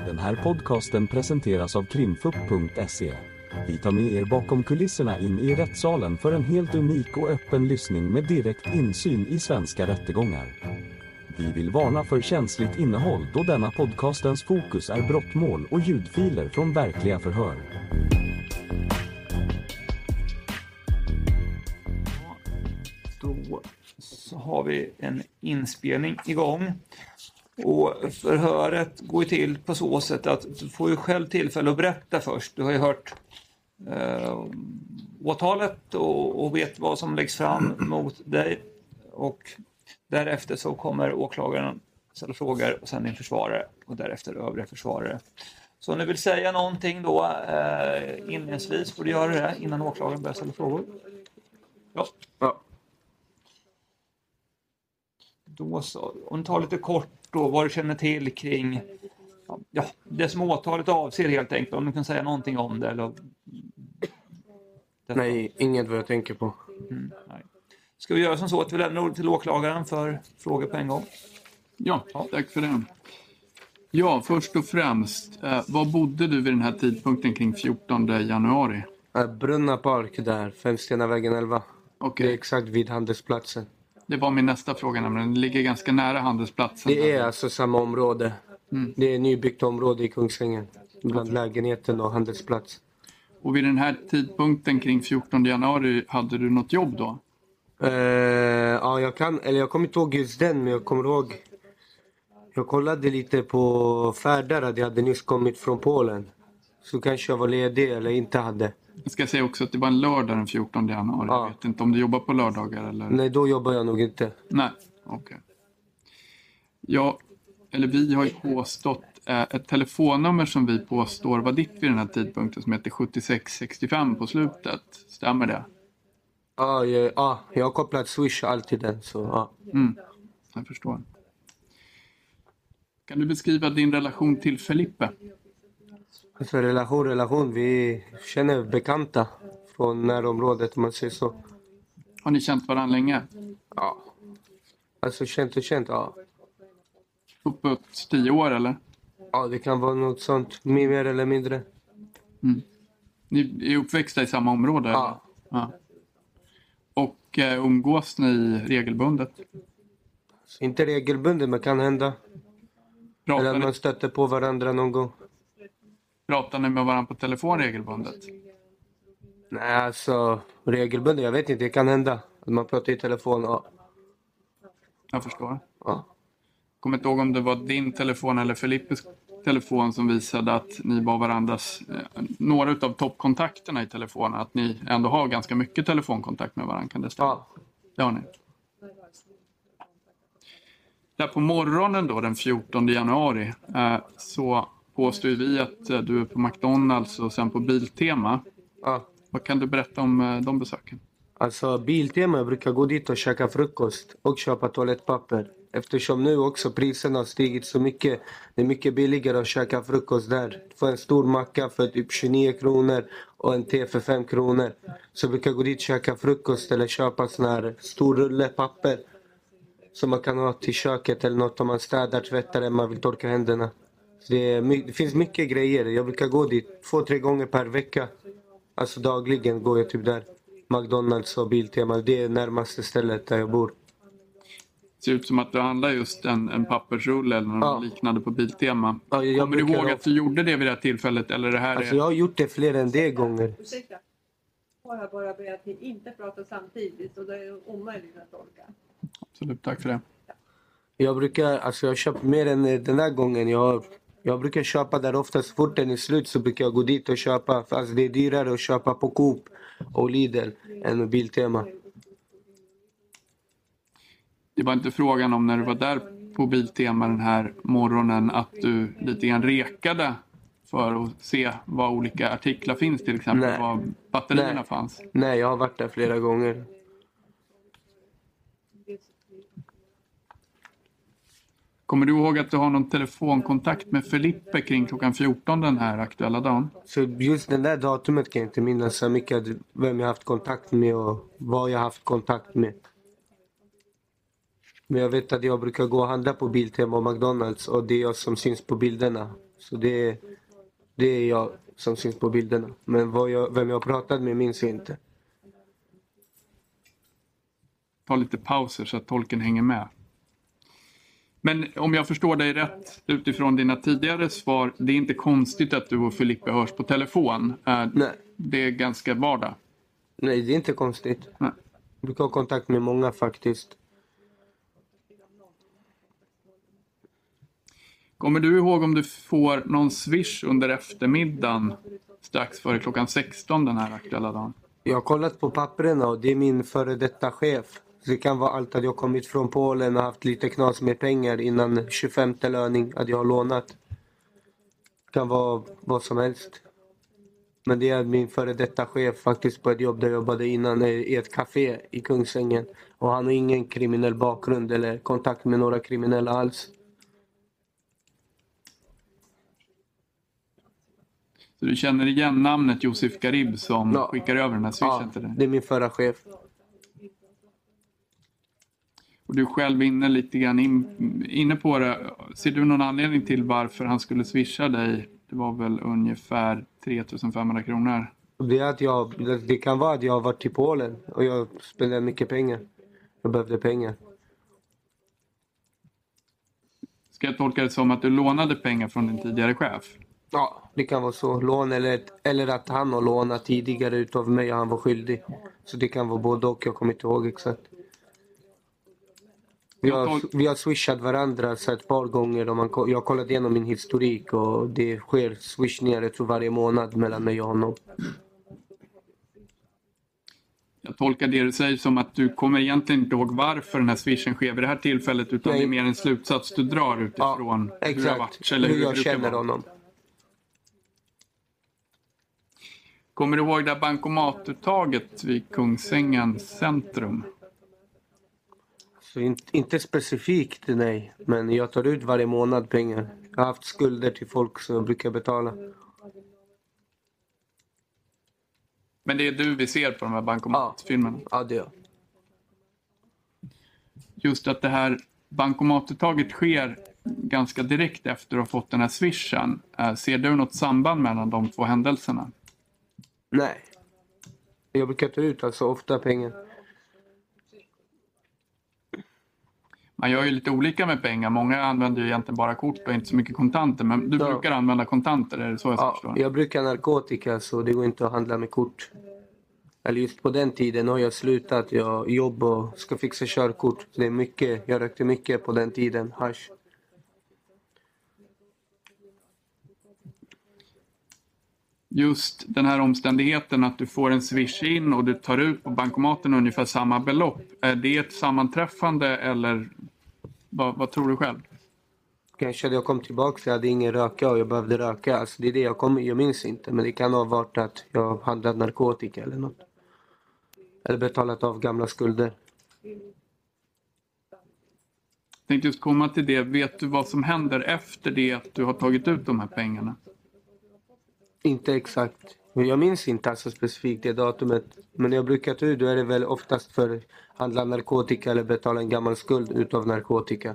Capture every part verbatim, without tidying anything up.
Den här podcasten presenteras av krimfupp punkt se. Vi tar med er bakom kulisserna in i rättssalen för en helt unik och öppen lyssning med direkt insyn i svenska rättegångar. Vi vill varna för känsligt innehåll då denna podcastens fokus är brottmål och ljudfiler från verkliga förhör. Då så har vi en inspelning igång. Och förhöret går ju till på så sätt att du får ju själv tillfälle att berätta först. Du har ju hört eh, åtalet och, och vet vad som läggs fram mot dig. Och därefter så kommer åklagaren ställa frågor och sen din försvarare och därefter övriga försvarare. Så om ni vill säga någonting då eh, inledningsvis får du göra det innan åklagaren börjar ställa frågor. Ja. Ja. Då så, om du tar lite kort då vad du känner till kring ja, det som åtalet avser helt enkelt. Om du kan säga någonting om det eller... Nej, inget vad jag tänker på. Mm, nej. Ska vi göra som så att vi lämnar ordet till åklagaren för frågor på en gång? Ja, tack för det. Ja, först och främst, eh, var bodde du vid den här tidpunkten kring fjortonde januari? Äh, Brunna park där, Femstenavägen elva. Okej. Det är exakt vid handelsplatsen. Det var min nästa fråga, nämligen. Det ligger ganska nära handelsplatsen. Det är alltså samma område. Mm. Det är ett nybyggt område i Kungsängen. Bland lägenheten och handelsplats. Och vid den här tidpunkten kring fjortonde januari hade du något jobb då? Uh, ja, jag kan, eller jag kommer inte ihåg just den, men jag kommer ihåg. Jag kollade lite på färdar att jag hade nyss kommit från Polen. Så kanske jag var ledig eller inte hade. Jag ska säga också att det var en lördag den fjortonde januari. Ja. Jag vet inte om du jobbar på lördagar eller... Nej, då jobbar jag nog inte. Nej, okej. Okay. Ja, eller vi har ju påstått eh, ett telefonnummer som vi påstår var ditt vid den här tidpunkten som heter sjuttiosex sextiofem på slutet. Stämmer det? Ja, jag, ja, jag har kopplat Swish alltid den, så ja. Mm, jag förstår. Kan du beskriva din relation till Felipe? Alltså relation, relation. Vi känner bekanta från närområdet, om man säger så. Har ni känt varandra länge? Ja. Alltså känt och känt, ja. Uppåt tio år eller? Ja, det kan vara något sånt. Mer eller mindre. Mm. Ni är uppväxta i samma område? Ja. Eller? Ja. Och eh, umgås ni regelbundet? Så inte regelbundet, men kan hända. Pratar eller att ni, man stöter på varandra någon gång. pratar ni med varandra på telefon regelbundet? Nej, alltså regelbundet, jag vet inte, det kan hända. Att man pratar i telefon, ja. Jag förstår. Ja. Kommer inte ihåg om det var din telefon eller Felipes telefon som visade att ni var varandras, eh, några av toppkontakterna i telefonen, att ni ändå har ganska mycket telefonkontakt med varandra, kan det stämma? Ja. Det har ni. Där på morgonen då, den fjortonde januari, eh, så påstår vi att eh, du är på McDonalds och sen på Biltema. Ja. Vad kan du berätta om eh, de besöken? Alltså Biltema, jag brukar gå dit och käka frukost och köpa toalettpapper. Eftersom nu också priserna har stigit så mycket. Det är mycket billigare att käka frukost där. Få en stor macka för typ tjugonio kronor och en te för fem kronor. Så jag brukar gå dit och käka frukost eller köpa sån här stor rulle papper. Som man kan ha till köket eller något om man städar, tvättar eller man vill torka händerna. Så det, är, det finns mycket grejer. Jag brukar gå dit två, tre gånger per vecka. Alltså dagligen går jag typ där. McDonalds och Biltema. Det är närmaste stället där jag bor. Det ser ut som att du handlar just en, en pappersrulle eller något Ja. liknande på Biltema. Ja, jag Kommer du brukar ihåg ha- att du gjorde det vid det här tillfället? Eller det här Alltså är... jag har gjort det fler än det gånger. Ursäkta. Har jag bara börjat att inte prata samtidigt och det är omöjligt att tolka. Absolut, tack för det. Jag brukar, alltså jag har köpt mer än den här gången. Jag, jag brukar köpa där ofta, så fort den är slut så brukar jag gå dit och köpa. Alltså det är dyrare att köpa på Coop och Lidl än Biltema. Det var inte frågan om när du var där på Biltema den här morgonen att du lite grann rekade för att se vad olika artiklar finns, till exempel Nej. vad batterierna Nej. fanns. Nej, jag har varit där flera gånger. Kommer du ihåg att du har någon telefonkontakt med Felipe kring klockan fjorton den här aktuella dagen? Så just den där datumet kan jag inte minnas så mycket vem jag haft kontakt med och vad jag haft kontakt med. Men jag vet att jag brukar gå och handla på Biltema och McDonalds och det är jag som syns på bilderna. Så det, det är jag som syns på bilderna. Men vad jag, vem jag pratat med minns jag inte. Ta lite pauser så att tolken hänger med. Men om jag förstår dig rätt utifrån dina tidigare svar, det är inte konstigt att du och Felipe hörs på telefon. Nej. Det är ganska vardag. Nej, det är inte konstigt. Nej. Jag brukar ha kontakt med många faktiskt. Kommer du ihåg om du får någon swish under eftermiddagen strax före klockan sexton den här aktuella dagen? Jag har kollat på papperna och det är min före detta chef. Så det kan vara allt att jag kommit från Polen och haft lite knas med pengar innan tjugofemte löning att jag har lånat. Det kan vara vad som helst. Men det är min före detta chef faktiskt på ett jobb där jag jobbade innan i ett café i Kungsängen. Och han har ingen kriminell bakgrund eller kontakt med några kriminella alls. Så du känner igen namnet Josef Garib som Ja. skickar över den här swishen Ja, till dig? det är min förra chef. Och du är själv inne lite grann in, inne på det. Ser du någon anledning till varför han skulle swisha dig? Det var väl ungefär tre tusen femhundra kronor. Det, är att jag, det kan vara att jag har varit i Polen och jag spenderade mycket pengar. Jag behövde pengar. Ska jag tolka det som att du lånade pengar från din tidigare chef? Ja, det kan vara så. Lån eller, eller att han har lånat tidigare utav mig och han var skyldig. Så det kan vara både och, jag kommer inte ihåg exakt. Vi har, vi har swishat varandra så ett par gånger. Och man, jag har kollat igenom min historik och det sker swishningar jag tror varje månad mellan mig och honom. Jag tolkar det du säger som att du kommer egentligen inte ihåg varför den här swishen sker vid det här tillfället, utan Nej. det är mer en slutsats du drar utifrån Ja, hur det har varit, exakt. eller Hur hur jag det brukar känner vara. honom. Kommer du ihåg det här bankomatuttaget vid Kungsängens centrum? Så in, inte specifikt, nej. Men jag tar ut varje månad pengar. Jag har haft skulder till folk som jag brukar betala. Men det är du vi ser på de här bankomatfilmerna. Ja, det är jag. Just att det här bankomatuttaget sker ganska direkt efter att ha fått den här swishen. Eh, Ser du något samband mellan de två händelserna? Nej. Jag brukar ta ut alltså ofta pengar. Man gör ju lite olika med pengar. Många använder ju egentligen bara kort och inte så mycket kontanter. Men du Ja. brukar använda kontanter, är det så jag ska Ja, förstå? jag brukar narkotika så det går inte att handla med kort. Eller just på den tiden har jag slutat. Jag jobbar och ska fixa körkort. Det är mycket, jag rökte mycket på den tiden, hasch. Just den här omständigheten att du får en swish in och du tar ut på bankomaten ungefär samma belopp. Är det ett sammanträffande eller vad, vad tror du själv? Kanske att jag kom tillbaka så jag hade ingen röka och jag behövde röka. Alltså det är det jag kommer, jag minns inte. Men det kan ha varit att jag handlat narkotika eller något. Eller betalat av gamla skulder. Jag tänkte just komma till det. Vet du vad som händer efter det att du har tagit ut de här pengarna? Inte exakt. Jag minns inte alltså specifikt det datumet. Men när jag brukar ta ut då är det väl oftast för att handla narkotika eller betala en gammal skuld utav narkotika.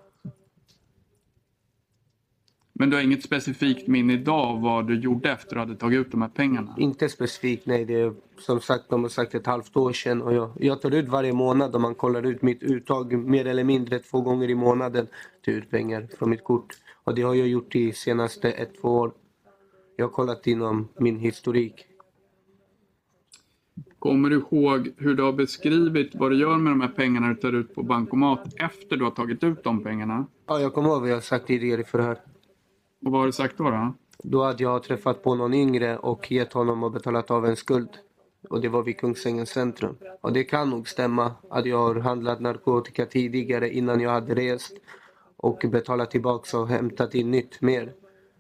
Men du har inget specifikt minne idag vad du gjorde efter att du hade tagit ut de här pengarna? Inte specifikt, nej. Det är som sagt, de har sagt ett halvt år sedan. Och jag, jag tar ut varje månad och man kollar ut mitt uttag mer eller mindre två gånger i månaden till ut pengar från mitt kort. Och det har jag gjort i senaste ett, två år. Jag har kollat inom min historik. Kommer du ihåg hur du har beskrivit vad du gör med de här pengarna du tar ut på bankomat efter du har tagit ut de pengarna? Ja, jag kommer ihåg vad jag har sagt tidigare i förhör. Och vad har du sagt då? då? Då hade jag träffat på någon yngre och gett honom och betalat av en skuld. Och det var vid Kungsängens centrum. Och det kan nog stämma att jag har handlat narkotika tidigare innan jag hade rest. Och betalat tillbaka och hämtat in nytt mer.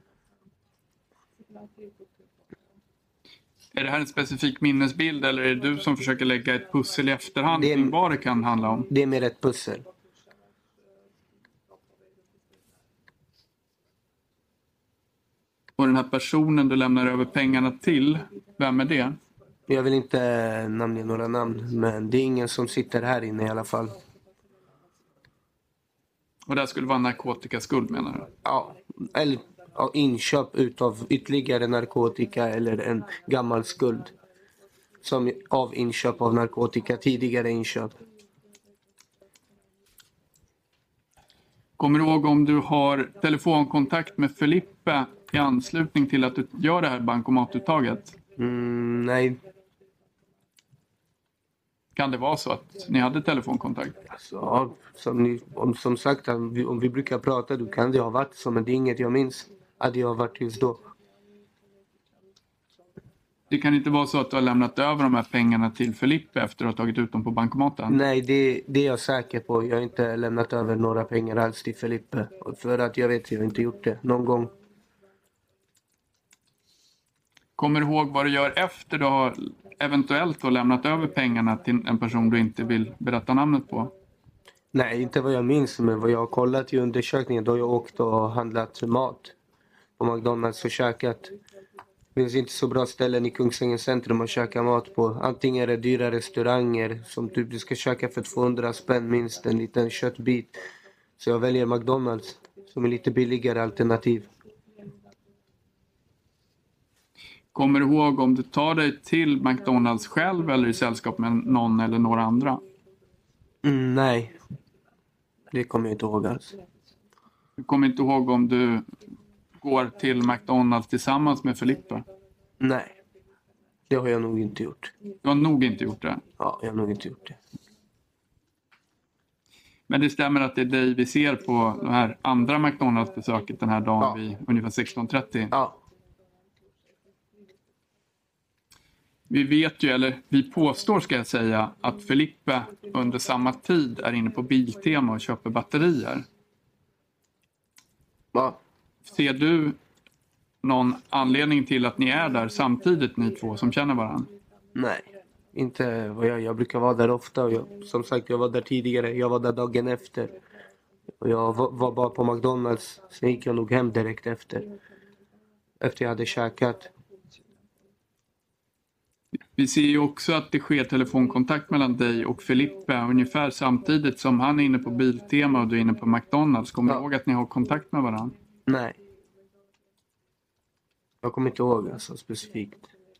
Är det här en specifik minnesbild eller är det du som försöker lägga ett pussel i efterhand Det är- kring vad det kan handla om? Det är mer ett pussel. Och den här personen du lämnar över pengarna till, vem är det? Jag vill inte namnge några namn. Men det är ingen som sitter här inne i alla fall. Och det här skulle vara en narkotikaskuld menar du? Ja, eller ja, inköp utav ytterligare narkotika eller en gammal skuld. Som av inköp av narkotika, tidigare inköp. Kommer du ihåg om du har telefonkontakt med Felipe i anslutning till att du gör det här bankomatuttaget? Mm, nej. Kan det vara så att ni hade telefonkontakt? Alltså, ja, som, ni, om, som sagt, om vi, om vi brukar prata, då kan det ha varit så. Men det är inget jag minns att jag har varit just då. Det kan inte vara så att du har lämnat över de här pengarna till Felipe efter att ha tagit ut dem på bankomaten? Nej, det, det är jag säker på. Jag har inte lämnat över några pengar alls till Felipe. För att jag vet, jag har inte gjort det någon gång. Kommer du ihåg vad du gör efter du har eventuellt har lämnat över pengarna till en person du inte vill berätta namnet på? Nej, inte vad jag minns, men vad jag har kollat i undersökningen. Då har jag åkt och handlat mat på McDonalds och käkat. Det finns inte så bra ställen i Kungsängens centrum att käka mat på. Antingen är det dyra restauranger som typ du ska käka för tvåhundra spänn minst, en liten köttbit. Så jag väljer McDonalds som är lite billigare alternativ. Kommer du ihåg om du tar dig till McDonalds själv eller i sällskap med någon eller några andra? Mm, nej, det kommer jag inte ihåg alls. Du kommer inte ihåg om du går till McDonalds tillsammans med Felipe? Nej, det har jag nog inte gjort. Du har nog inte gjort det? Ja, jag har nog inte gjort det. Men det stämmer att det är dig vi ser på det här andra McDonalds-besöket den här dagen Ja. vid ungefär sexton trettio? Ja. Vi vet ju, eller vi påstår ska jag säga, att Felipe under samma tid är inne på Biltema och köper batterier. Ja. Ser du någon anledning till att ni är där samtidigt, ni två som känner varandra? Nej, inte vad jag, jag brukar vara där ofta. Och jag, som sagt, jag var där tidigare. Jag var där dagen efter. Och jag var, var bara på McDonalds. Sen gick jag nog hem direkt efter. Efter jag hade käkat. Vi ser ju också att det sker telefonkontakt mellan dig och Felipe ungefär samtidigt som han är inne på Biltema och du är inne på McDonalds. Kommer Ja. du ihåg att ni har kontakt med varandra? Nej. Jag kommer inte ihåg alltså specifikt.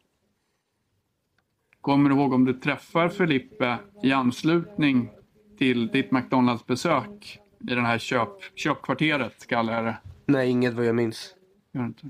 Kommer du ihåg om du träffar Felipe i anslutning till ditt McDonalds-besök i den här köp, köpkvarteret, kallar jag det? Nej, inget vad jag minns. Gör inte.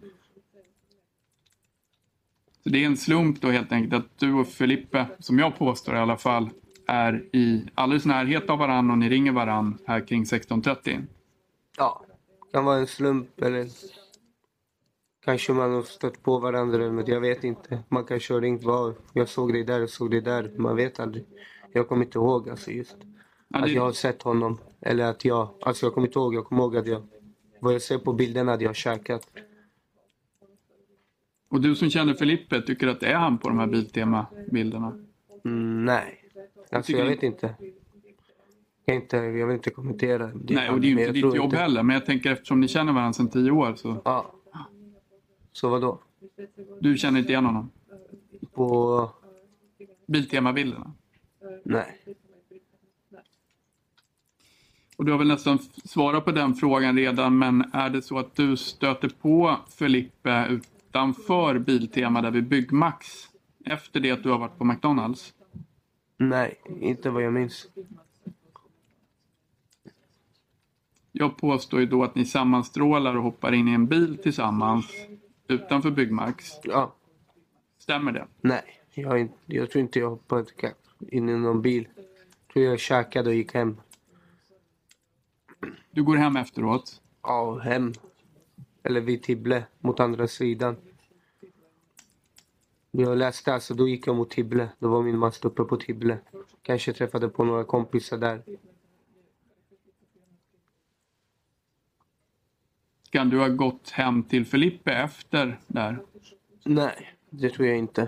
Så det är en slump då helt enkelt att du och Felipe, som jag påstår i alla fall, är i alldeles närhet av varann och ni ringer varann här kring sexton trettio. Ja, kan vara en slump eller kanske man har stött på varandra, men jag vet inte. Man kanske har ringt var. Jag såg dig där och såg dig där. Man vet aldrig. Jag kommer inte ihåg alltså just Ja, att det- jag har sett honom. Eller att jag, alltså jag kommer inte ihåg. Jag kommer ihåg att jag, vad jag ser på bilderna att jag har käkat. Och du som känner Felipe, tycker att det är han på de här Biltema-bilderna? Mm, nej, alltså tycker jag ni- vet inte. Jag, inte. jag vill inte kommentera. Det Nej, och det är ju men inte jag tror ditt jobb heller. Men jag tänker eftersom ni känner varandra sedan tio år så... Ja. Så vad då? Du känner inte igen honom? På... Biltema-bilderna? Nej. Och du har väl nästan svarat på den frågan redan, men är det så att du stöter på Felipe utanför Biltema där vid Byggmax efter det att du har varit på McDonalds? Nej, inte vad jag minns. Jag påstår ju då att ni sammanstrålar och hoppar in i en bil tillsammans utanför Byggmax. Ja. Stämmer det? Nej, jag, har inte, jag tror inte jag hoppade in i någon bil. Jag tror jag käkade och gick hem. Du går hem efteråt. Ja, hem. Eller vid Tibble, mot andra sidan. Jag läste alltså, då gick jag mot Tibble. Då var min mast uppe på Tibble. Kanske träffade på några kompisar där. Kan du ha gått hem till Felipe efter där? Nej, det tror jag inte.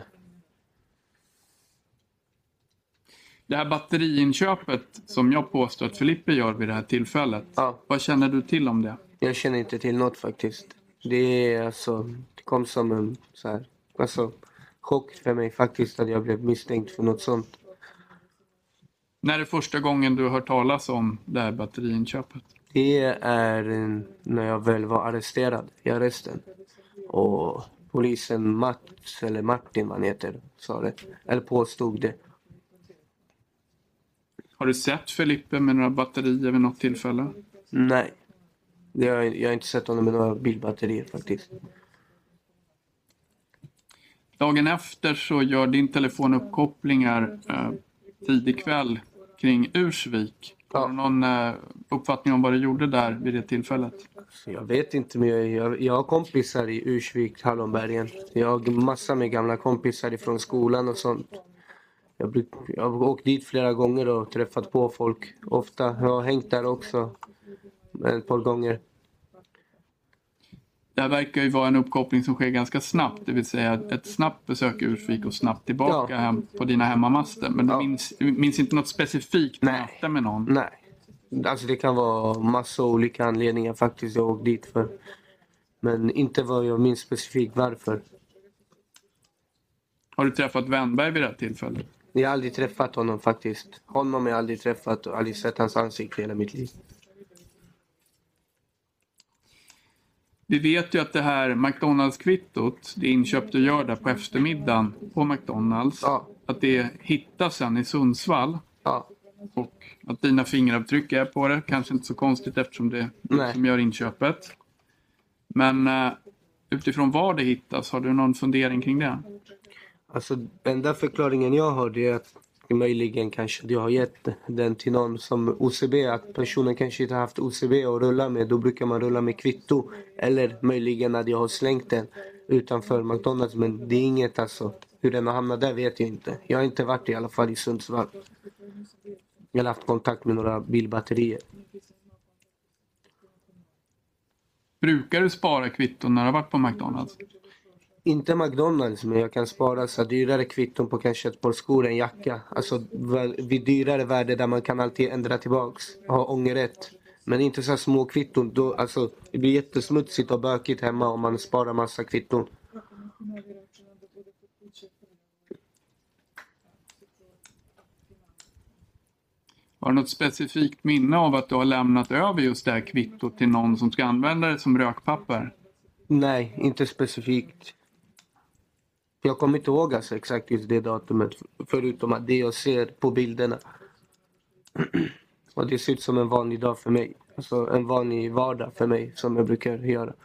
Det här batteriinköpet som jag påstår att Felipe gör vid det här tillfället. Ja. Vad känner du till om det? Jag känner inte till något faktiskt. Det är alltså, det kom som en så här, alltså chock för mig faktiskt att jag blev misstänkt för något sånt. När är det första gången du har hört talas om det här batteriinköpet? Det är när jag väl var arresterad i arresten. Och polisen Mats, eller Martin vad han heter, sa det. Eller påstod det. Har du sett Felipe med några batterier vid något tillfälle? Nej. Det har, jag har inte sett honom med några bilbatterier faktiskt. Dagen efter så gör din telefon uppkopplingar eh, tidig kväll kring Ursvik. Har Ja. du någon eh, uppfattning om vad du gjorde där vid det tillfället? Så jag vet inte, men jag, jag, jag har kompisar i Ursvik, Hallonbergen. Jag har massor med gamla kompisar ifrån skolan och sånt. Jag, bruk, jag har åkt dit flera gånger och träffat på folk. Ofta. Jag har hängt där också ett par gånger. Det här verkar ju vara en uppkoppling som sker ganska snabbt. Det vill säga ett snabbt besök i Ursvik och snabbt tillbaka Ja. hem på dina hemmamaster. Men du Ja. minns, minns inte något specifikt Nej. möte med någon? Nej. Alltså det kan vara massa olika anledningar faktiskt jag åkt dit för. Men inte vad jag minns specifikt varför. Har du träffat Wennberg vid det här tillfället? Jag har aldrig träffat honom faktiskt. Honom har jag aldrig träffat och aldrig sett hans ansikte hela mitt liv. Vi vet ju att det här McDonalds-kvittot, det inköp du gör där på eftermiddagen på McDonalds, Ja. att det hittas sen i Sundsvall Ja. och att dina fingeravtryck är på det. Kanske inte så konstigt eftersom det är du Nej. som gör inköpet. Men eh, utifrån var det hittas, har du någon fundering kring det? Alltså enda förklaringen jag har det är att möjligen kanske jag har gett den till någon som O C B. Att personen kanske inte har haft O C B att rulla med. Då brukar man rulla med kvitto. Eller möjligen att jag har slängt den utanför McDonalds. Men det är inget alltså. Hur den har hamnat där vet jag inte. Jag har inte varit i alla fall i Sundsvall. Jag har haft kontakt med några bilbatterier. Brukar du spara kvitton när du har varit på McDonalds? Inte McDonalds, men jag kan spara så dyrare kvitton på kanske ett par skor, en jacka. Alltså vid dyrare värde där man kan alltid ändra tillbaks. Ha ångerrätt. Men inte så här små kvitton. Då, alltså, det blir jättesmutsigt och bökigt hemma om man sparar massa kvitton. Har du något specifikt minne av att du har lämnat över just det här kvittot till någon som ska använda det som rökpapper? Nej, inte specifikt. Jag kommer inte ihåg alltså exakt just det datumet. Förutom att det jag ser på bilderna. Och det ser ut som en vanlig dag för mig. Alltså en vanlig vardag för mig som jag brukar göra.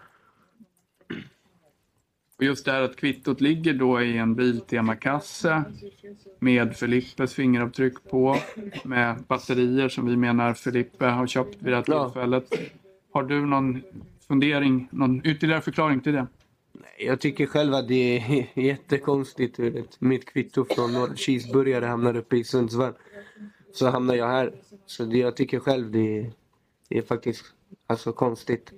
Och just det här att kvittot ligger då i en Biltema-kasse med Felippes fingeravtryck på, med batterier som vi menar Felipe har köpt vid det här Ja. tillfället. Har du någon fundering, någon ytterligare förklaring till det? Jag tycker själv att det är jättekonstigt hur ett, mitt kvitto från några cheeseburgare hamnar uppe i Sundsvall. Så hamnar jag här. Så det, jag tycker själv det är, det är faktiskt alltså konstigt.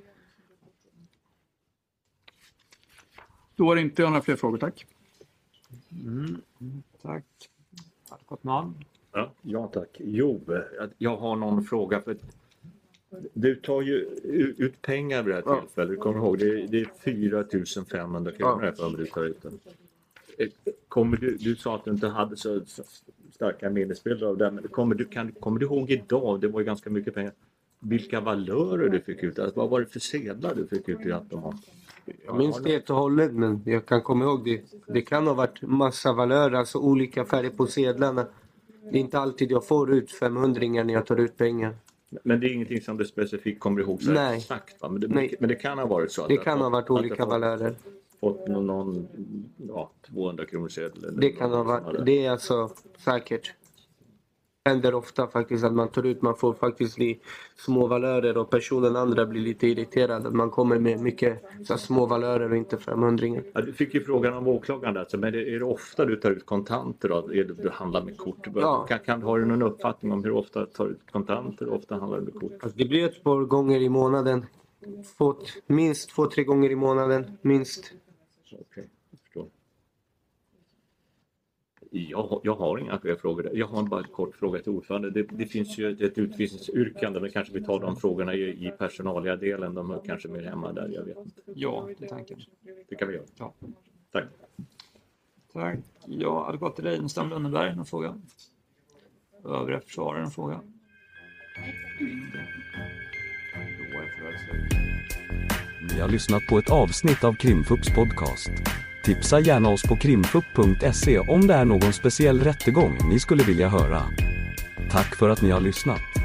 Då har inte jag några fler frågor, tack. Mm, tack. Advokatman. Ja, ja tack. Jo, jag har någon fråga. För du tar ju ut pengar vid det här tillfället. Du kommer ihåg, det är, det är fyra tusen femhundra kronor Ja. för att du tar ut den. Kommer du, du sa att du inte hade så starka minnesbilder av det. Men kommer du, kan, kommer du ihåg idag, det var ju ganska mycket pengar, vilka valörer du fick ut? Alltså, vad var det för sedlar du fick ut i automat? Jag minns det helt och hållet, men jag kan komma ihåg det. Det kan ha varit massa valörer, alltså olika färger på sedlarna. Det är inte alltid jag får ut femhundringar när jag tar ut pengar. Men det är ingenting som du specifikt kommer ihåg så Nej. exakt, va? Men, det, Nej. men det kan ha varit så. Att Det du kan har ha varit fått- att du olika har fått- valörer. fått någon, någon ja, tvåhundra kronor sedel. eller Det kan ha något sånt varit, där. det är alltså säkert. Det händer ofta faktiskt att man tar ut, man får faktiskt bli små valörer och personen andra blir lite irriterad. Att man kommer med mycket så här, små valörer och inte femhundringar. Ja, du fick ju frågan om åklagaren där, så, men är det ofta du tar ut kontanter då? Är det du handlar med kort? Ja. Kan, kan, har du någon uppfattning om hur ofta tar du ut kontanter och ofta handlar du med kort? Alltså, det blir ett par gånger i månaden. Två, minst två, tre gånger i månaden. Minst. Okej, jag förstår. Jag, jag har inga fler frågor. där. Jag har bara en kort fråga till ordförande. Det, det finns ju ett utvisningsyrkande, men kanske vi tar de frågorna i, i personalia-delen. De är kanske mer hemma där, jag vet inte. Ja, det är tanken. Det kan vi göra. Ja. Tack. Tack. Ja, advokat Reinstam Lönneberg, någon fråga? Övriga försvarare, en fråga? folkrörelser. Ni har lyssnat på ett avsnitt av Krimfupps podcast. Tipsa gärna oss på krimfupp punkt se om det är någon speciell rättegång ni skulle vilja höra. Tack för att ni har lyssnat.